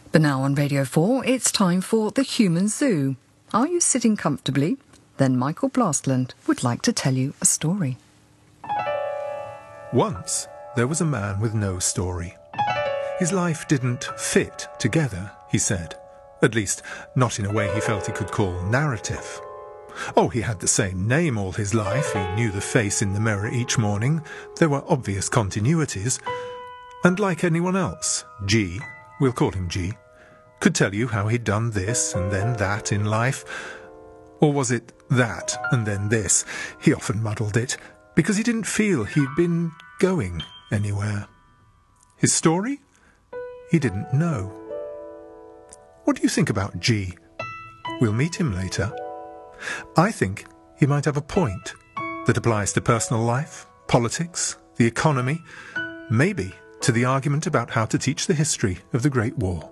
But now on Radio 4, it's time for The Human Zoo. Are you sitting comfortably? Then Michael Blastland would like to tell you a story. Once, there was a man with no story. His life didn't fit together, he said. At least, not in a way he felt he could call narrative. Oh, he had the same name all his life. He knew the face in the mirror each morning. There were obvious continuities. And like anyone else, G, we'll call him G, could tell you how he'd done this and then that in life. Or was it that and then this? He often muddled it, because he didn't feel he'd been going anywhere. His story? He didn't know. What do you think about G? We'll meet him later. I think he might have a point that applies to personal life, politics, the economy, maybe to the argument about how to teach the history of the Great War.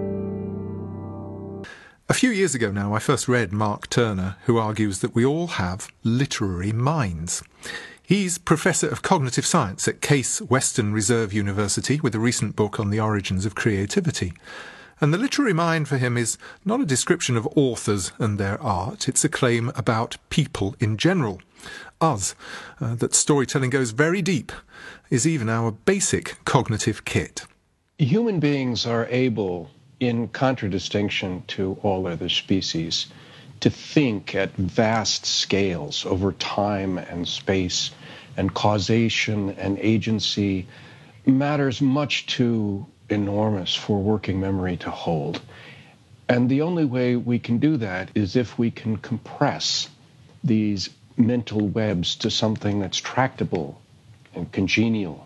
A few years ago now, I first read Mark Turner, who argues that we all have literary minds. He's Professor of Cognitive Science at Case Western Reserve University with a recent book on the origins of creativity. And the literary mind for him is not a description of authors and their art, it's a claim about people in general. Us, that storytelling goes very deep, is even our basic cognitive kit. Human beings are able, in contradistinction to all other species, to think at vast scales over time and space, and causation and agency matters much too enormous for working memory to hold. And the only way we can do that is if we can compress these mental webs to something that's tractable and congenial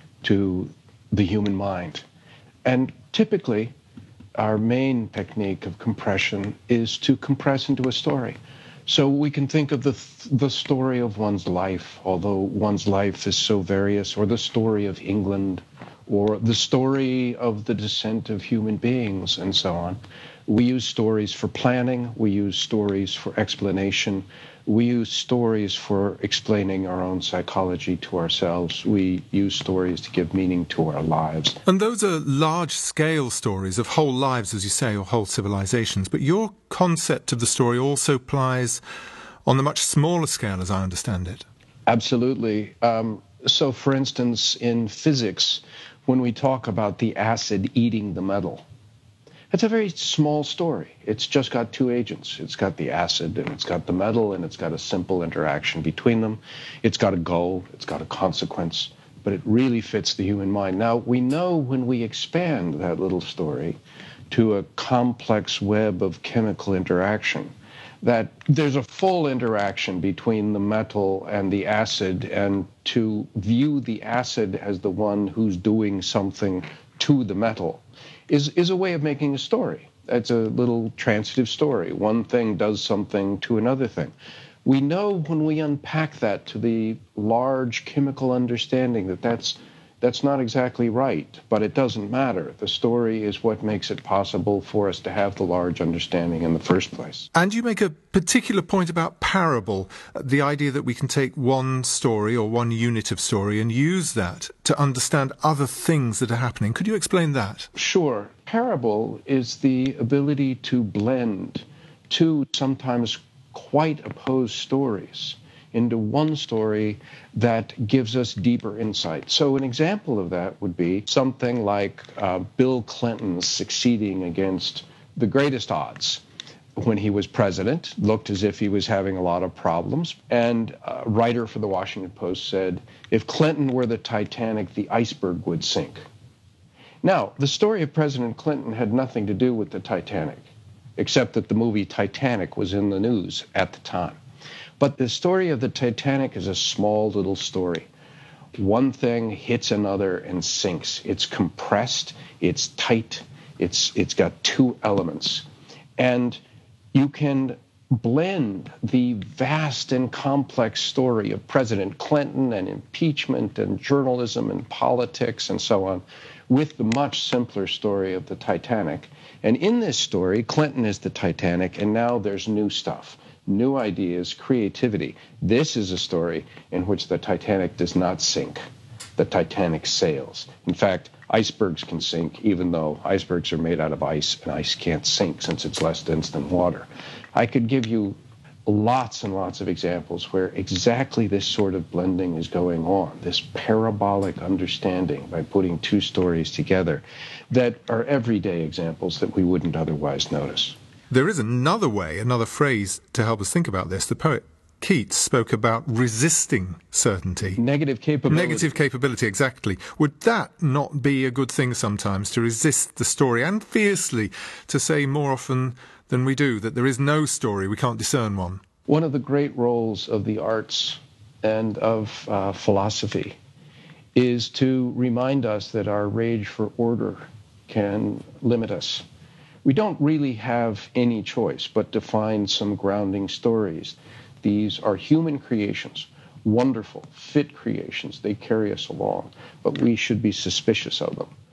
to the human mind. And typically, our main technique of compression is to compress into a story. So we can think of the story of one's life, although one's life is so various, or the story of England, or the story of the descent of human beings, and so on. We use stories for planning, we use stories for explanation, we use stories for explaining our own psychology to ourselves, we use stories to give meaning to our lives. And those are large-scale stories of whole lives, as you say, or whole civilizations, but your concept of the story also applies on the much smaller scale, as I understand it. Absolutely. So, for instance, in physics, when we talk about the acid eating the metal, it's a very small story. It's just got two agents. It's got the acid and it's got the metal, and it's got a simple interaction between them. It's got a goal, it's got a consequence, but it really fits the human mind. Now, we know when we expand that little story to a complex web of chemical interaction, that there's a full interaction between the metal and the acid, and to view the acid as the one who's doing something to the metal is a way of making a story. It's a little transitive story. One thing does something to another thing. We know when we unpack that to the large chemical understanding that that's not exactly right, but it doesn't matter. The story is what makes it possible for us to have the large understanding in the first place. And you make a particular point about parable, the idea that we can take one story or one unit of story and use that to understand other things that are happening. Could you explain that? Sure. Parable is the ability to blend two sometimes quite opposed stories into one story that gives us deeper insight. So an example of that would be something like Bill Clinton succeeding against the greatest odds when he was president, looked as if he was having a lot of problems. And a writer for the Washington Post said, if Clinton were the Titanic, the iceberg would sink. Now, the story of President Clinton had nothing to do with the Titanic, except that the movie Titanic was in the news at the time. But the story of the Titanic is a small little story. One thing hits another and sinks. It's compressed, it's tight, it's got two elements. And you can blend the vast and complex story of President Clinton and impeachment and journalism and politics and so on with the much simpler story of the Titanic. And in this story, Clinton is the Titanic, and now there's new stuff. New ideas, creativity. This is a story in which the Titanic does not sink. The Titanic sails. In fact, icebergs can sink, even though icebergs are made out of ice, and ice can't sink since it's less dense than water. I could give you lots and lots of examples where exactly this sort of blending is going on, this parabolic understanding by putting two stories together that are everyday examples that we wouldn't otherwise notice. There is another way, another phrase to help us think about this. The poet Keats spoke about resisting certainty. Negative capability. Negative capability, exactly. Would that not be a good thing sometimes, to resist the story and fiercely to say more often than we do that there is no story, we can't discern one? One of the great roles of the arts and of philosophy is to remind us that our rage for order can limit us. We don't really have any choice but to find some grounding stories. These are human creations, wonderful, fit creations. They carry us along, but we should be suspicious of them.